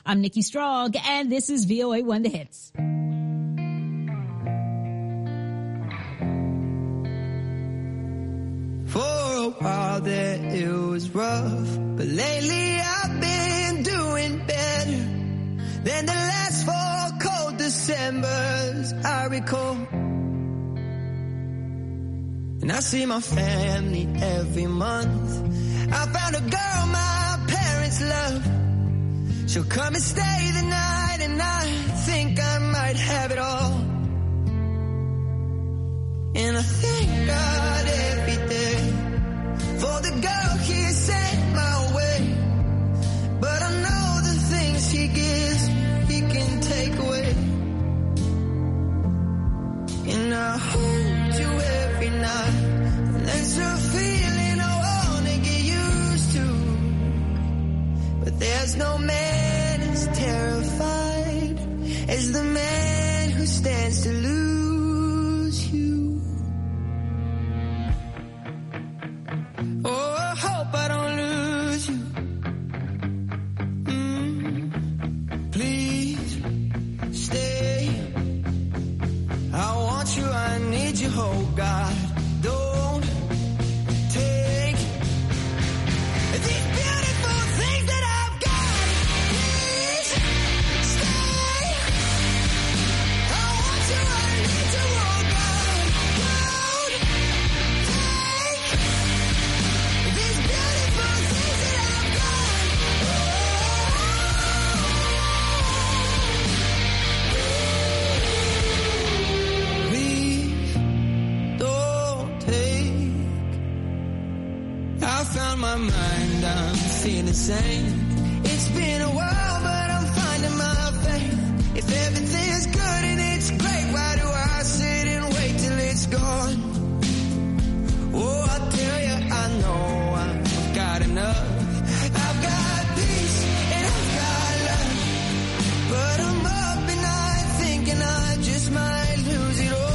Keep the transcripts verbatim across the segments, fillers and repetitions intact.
I'm Nikki Strong, and this is V O A one The Hits. For a while there it was rough, but lately I've been doing better than the last four cold Decembers I recall. And I see my family every month. I found a girl my parents love. She'll come and stay the night, and I think I might have it all. And I thank God every day for the girl he sent my way. But I know the things he gives, he can take away. And I hold you every night, and that's a feeling I wanna get used to. But there's no man as terrified as the man who stands to lose you. Oh, I hope I don't lose you. Mm, please stay. I want you, I need you, oh God. Don't take these beautiful things that I've got. Please stay. I want you, I need you, oh God. Don't take these beautiful things that I've got. Please don't take. I found my mind, I'm feeling sane. It's been a while, but I'm finding my faith. If everything's good and it's great, why do I sit and wait till it's gone? Oh, I tell you, I know I've got enough. I've got peace and I've got love. But I'm up at night thinking I just might lose it all.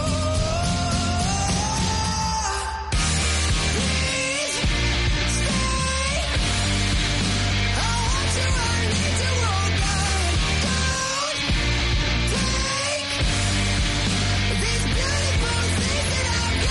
Please stay. I want you, I need you, oh God. Don't take these beautiful things that I've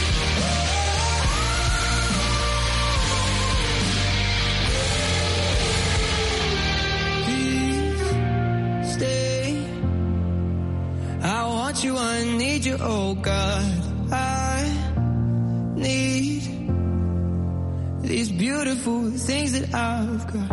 got. Please stay. I want you, I need you, oh God. I need these beautiful things that I've got.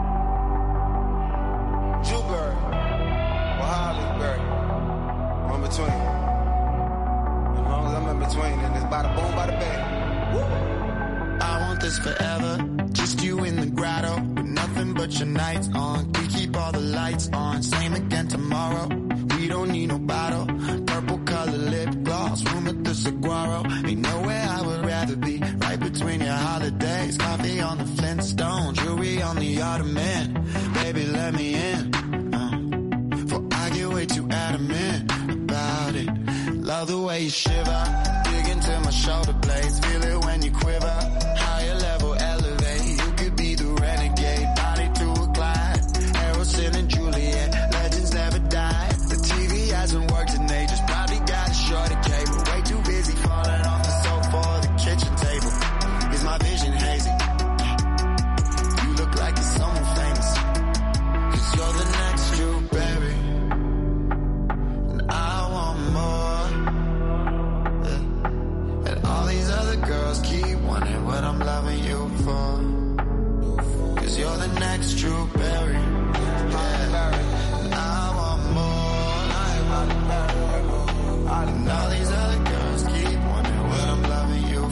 Jewberry, or Hollyberry, I'm in between. As long as I'm in between, and it's bada boom, bada bang. I want this forever, just you in the grotto, with nothing but your nights on. We keep all the lights on, same again tomorrow. We don't need no bottle, purple color lip gloss, room at the Saguaro. Ain't nowhere I would rather be, right between your holidays. Coffee on the Flintstone, jewelry on the Ottoman. Baby, let me in, uh, for I get way too adamant about it. Love the way you shiver, dig into my shoulder blades, feel it when you quiver. Higher level elevate, you could be the renegade, body to a glide. Harrelson and Juliet, legends never die. The T V hasn't worked and they just probably got a shorty cable. Way too busy falling off the sofa or the kitchen table. Is my vision hazy? You look like you're someone famous, cause you're the next Drew Barry, and I want more. Yeah. And all these other girls keep wondering what I'm loving you for, cause you're the next Drew Barry. Yeah. And I want more. And all these other girls keep wondering what I'm loving you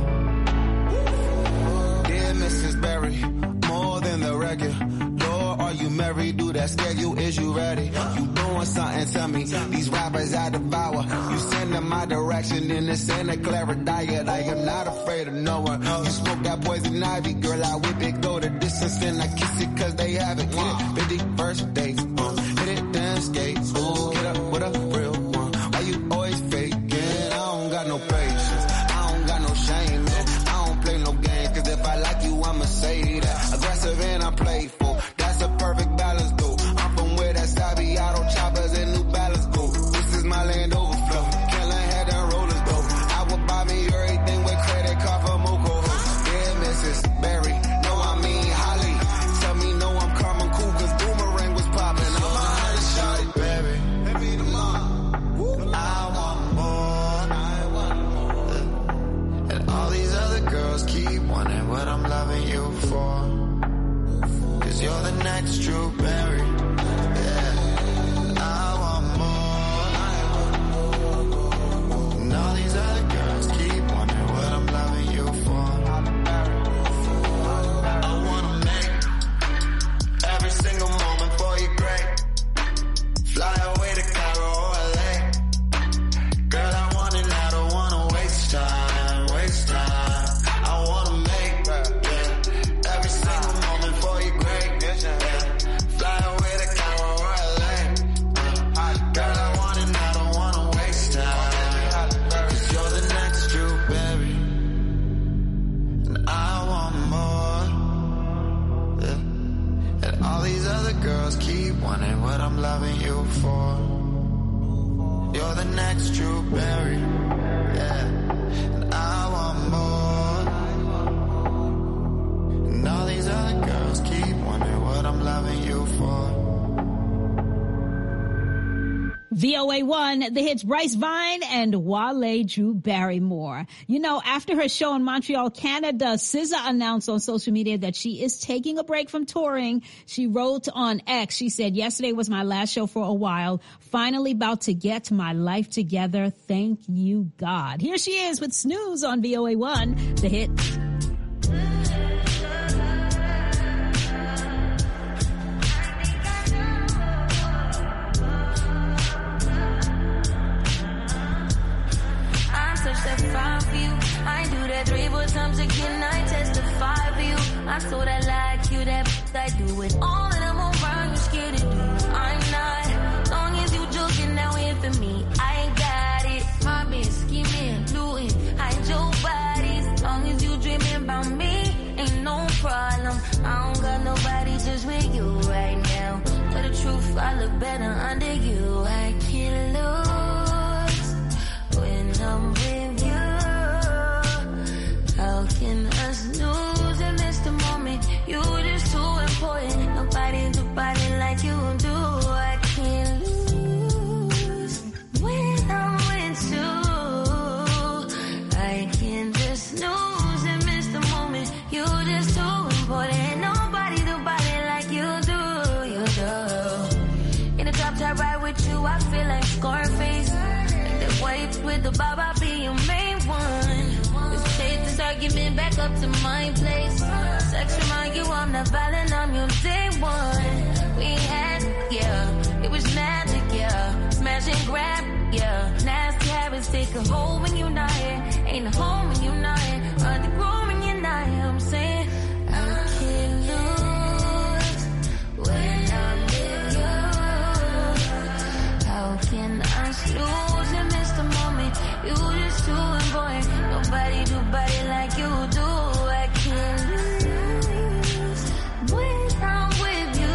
for. Dear Missus Berry, more than the record. Lord, are you married? Do that schedule, is you ready? You doing something, tell me. These rappers I devour. You send them my direction in the Santa Clara diet. I am not afraid of no one. You smoke that poison ivy, girl, I whip it, go the distance, and I kiss it cause they have it. Hit it, fifty first dates, uh, hit it, then skates. Ooh, get up with a real one. Why you always faking? I don't got no patience, I don't got no shame, man. I don't play no game, cause if I like you, I'ma say that. Aggressive and I'm playful, that's a perfect balance. next Drew Barry. Yeah, I want more. And all these other girls keep wondering what I'm loving you for. I wanna make every single moment for you great. Fly away to Cairo or L A. Girl, I want it now, don't wanna waste time, waste time. I wanna make, yeah, every single moment for you great. Yeah. Fly away to Cairo or L A. Girl, I want it now, don't wanna waste time. Cause you're the next Drew Barry. And I want more. Yeah. And all these other girls keep wondering what I'm loving you for. You're the next Drew Barry. Yeah. And I want more. And all these other girls keep wondering what I'm loving you for. V O A one, the hits Bryce Vine and Wale Drew Barrymore. You know, after her show in Montreal, Canada, S Z A announced on social media that she is taking a break from touring. She wrote on X, she said, yesterday was my last show for a while. Finally about to get my life together. Thank you, God. Here she is with Snooze on V O A one, the hit. Testify for you. I do that three, four times again. I testify for you. I told I like you, that I do it all, and I'm around. You scared to do. I'm not. Long as you joking now in for me, I ain't got it. Mobbing, scheming, looting, hide your bodies. Long as you dreaming about me, ain't no problem. I don't got nobody just with you right now. But the truth, I look better under you. I can't lose when I'm with. How can us lose and miss the moment? You just too important. Nobody do body like you do. I can't lose when I'm with you. I can't just snooze and miss the moment. You just too important. Nobody do body like you do. You do. In the top top ride with you, I feel like Scarface. Like that white with the bob, I'll be your main one. Argument back up to my place. Sex remind you I'm not violent, I'm your day one. We had, yeah, it was magic, yeah. Smash and grab, yeah. Nasty habits take a hold when you're not here. Ain't a home when you're not here. Underground when you're not here. I'm saying I can't lose when I'm with you. How can I lose and miss the moment? You just too important. Nobody do body like you do. I can't lose when I'm with you.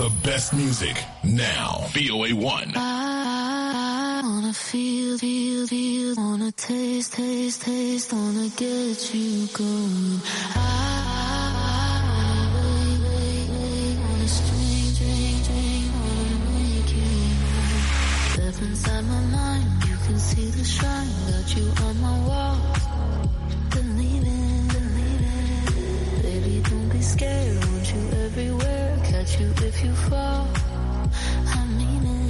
The best music now. V O A one. I wanna feel, feel, feel, wanna taste, taste, taste, wanna get you going. I, I wanna wait, wait, wait, wanna string, string, string, wanna make you mine. Step inside my mind, you can see the shine, got you on my wall. Believe it, believe it, baby, don't be scared, want you everywhere, catch you if you fall. I mean it.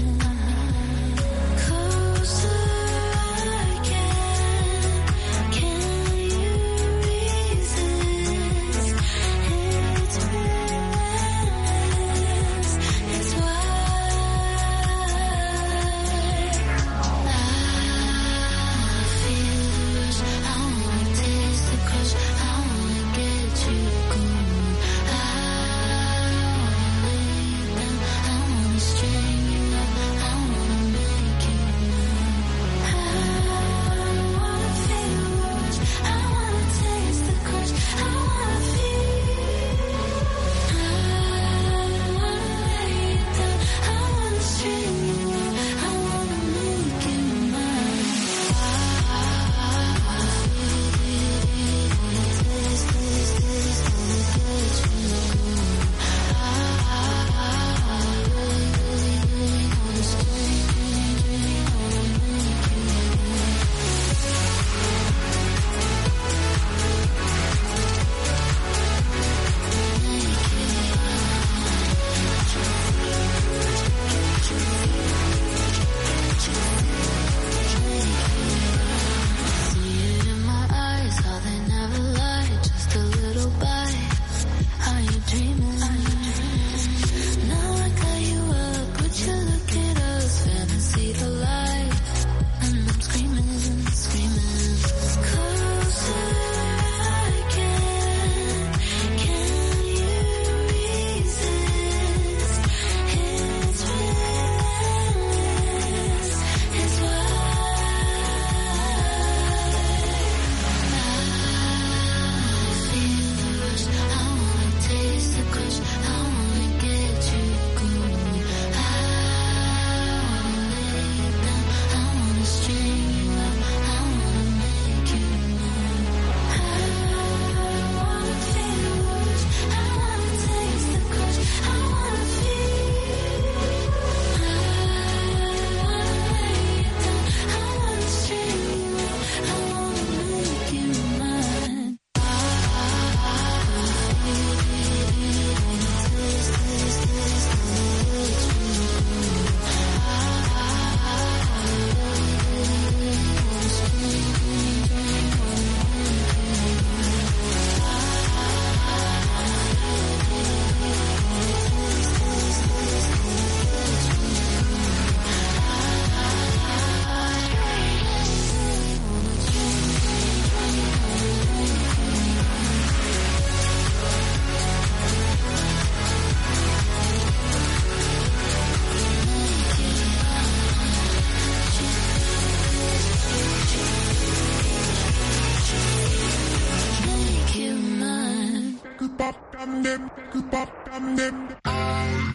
I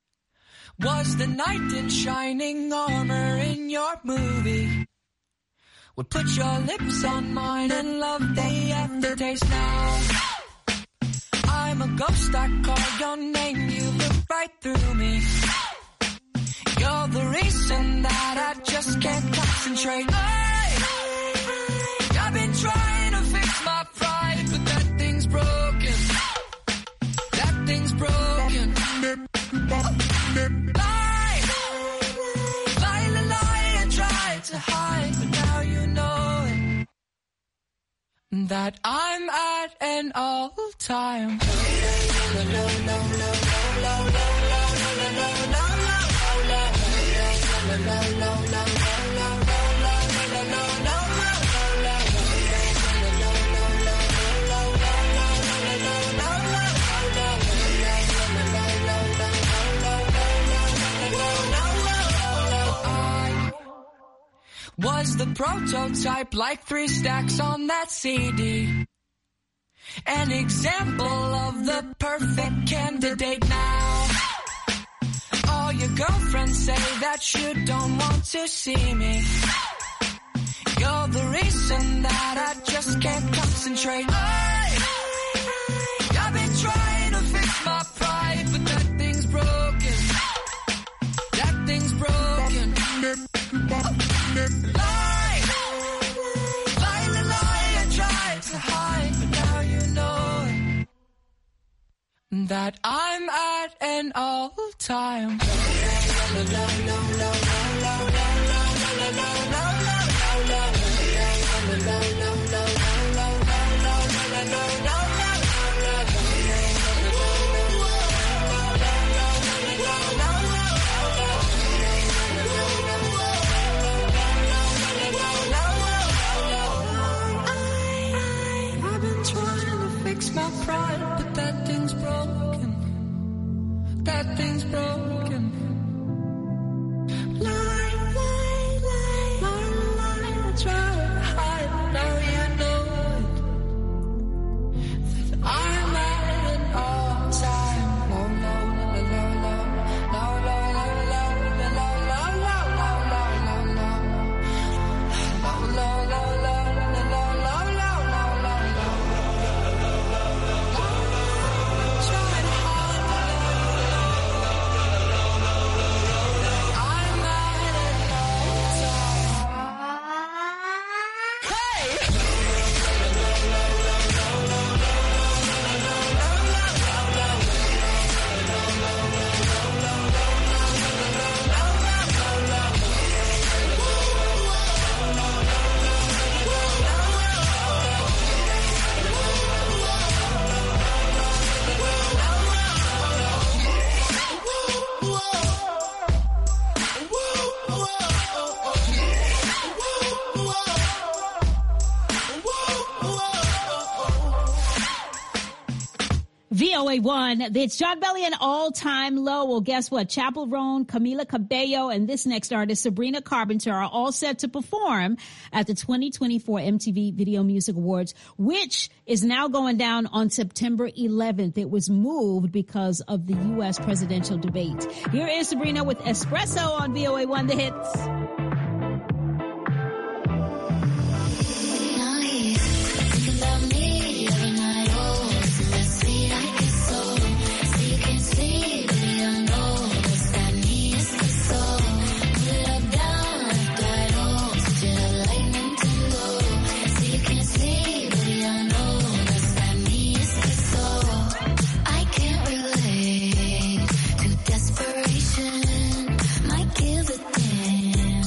was the knight in shining armor in your movie. Would put your lips on mine and love the aftertaste now. I'm a ghost, I call your name, you look right through me. You're the reason that I just can't concentrate. I, I've been trying to fix my pride, but that thing's broken. That thing's broken. Lie, lie, lie, lie, and try to hide, but now you know it. That I'm at an all-time. Was the prototype like three stacks on that C D? An example of the perfect candidate now. girlfriends say that you don't want to see me. You're the reason that I just can't concentrate. I, I've been trying to fix my pride, but that thing's broken. That thing's broken. Lie, lie, lie, lie. I tried to hide, but now you know it. That I'm at an all-time. I've been trying to fix my pride, but that thing's broken. That thing's broken. Lie, lie, lie, lie, lie. I try to hide, now you know it. That I'm at an all-time low, low, low, low, low, low, low, low, low, low, low, low, low, low, low, low, low, low. V O A one, it's John Bellion all-time low. Well, guess what? Chappell Roan, Camila Cabello, and this next artist, Sabrina Carpenter, are all set to perform at the twenty twenty-four M T V Video Music Awards, which is now going down on September eleventh. It was moved because of the U S presidential debate. Here is Sabrina with Espresso on V O A one, The Hits. Might give a damn.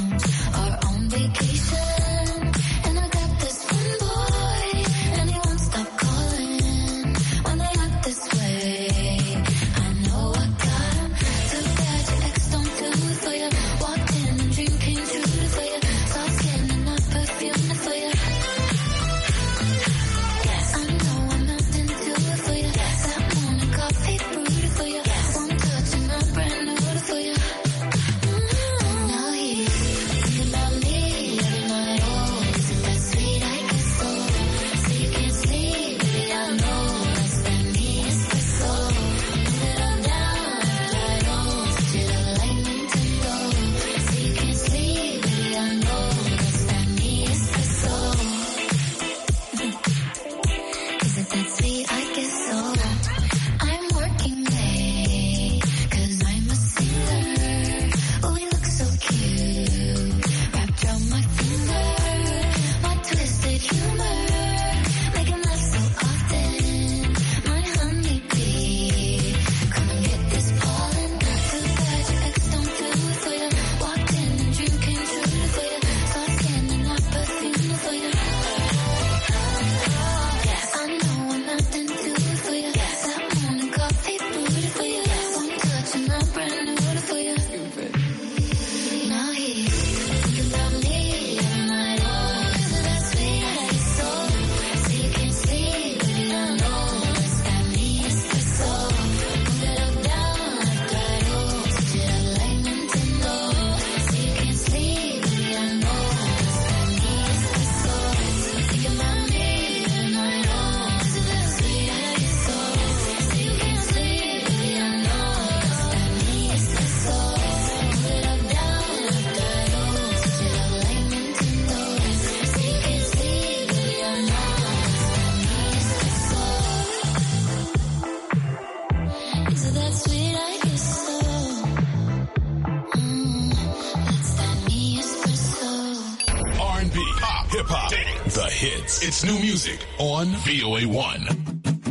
hip-hop, the hits. It's new music on V O A one.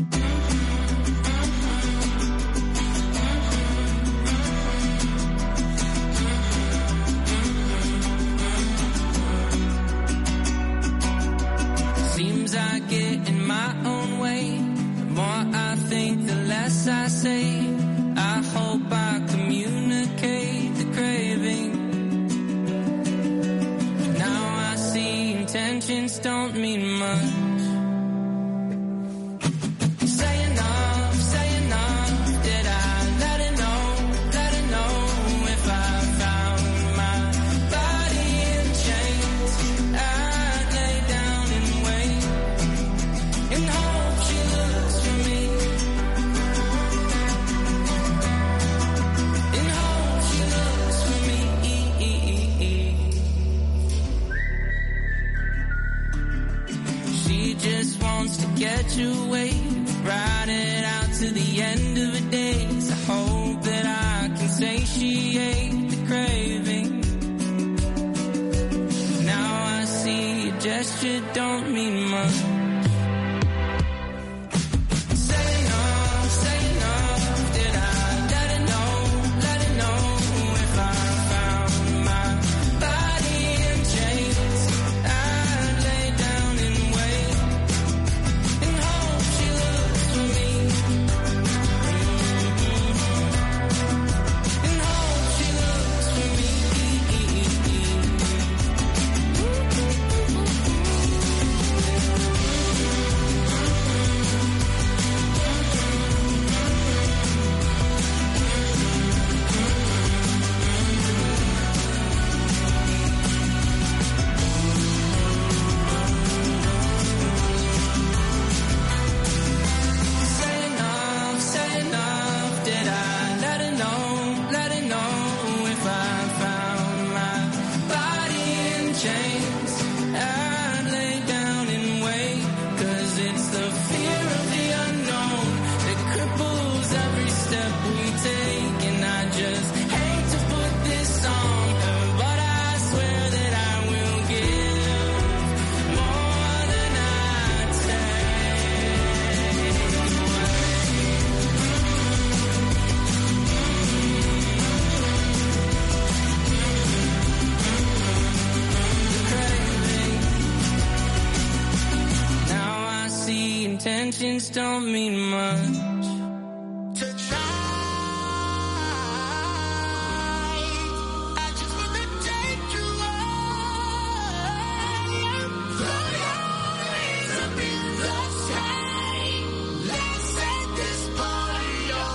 I get in my own way. The more I think, the less I say. I hope I communicate the craving. Now I see intentions don't mean much. Say enough, say enough. Did I let it know, let it know if I found my body in chains? I'd lay down and wait. And hope she looks for me. And hope she looks for me. She just wants to get you away. Ride it out to the end of the days. I hope that I can satiate the craving. Now I see a gesture don't mean much. Intentions don't mean much. To try, I just wanna take you away. Throw your hands up in the sky. Let's set this party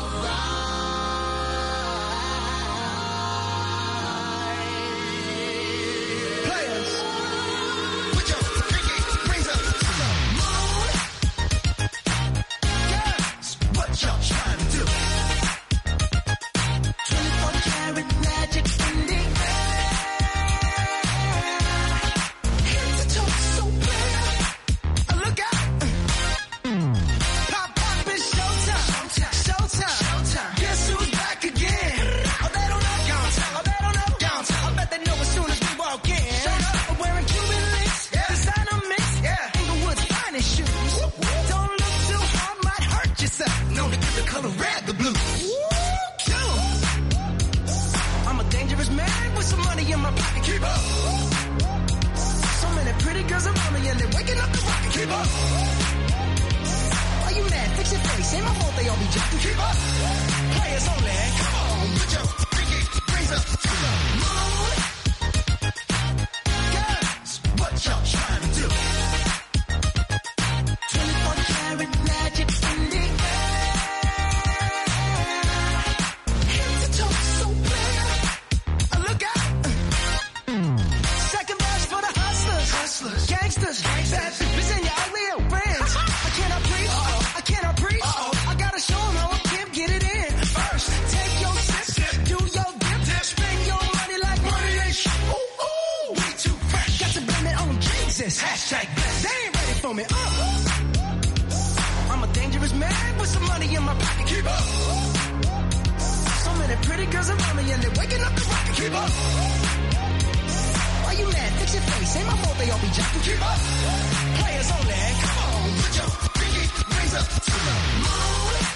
alright. Players, put your pinky rings up. Pretty girls around me and they're waking up the rocket. Keep up. Why you mad? Fix your face. Ain't my fault they all be jacking. Keep up. Players only. Come on, put your pinky rings up to the moon.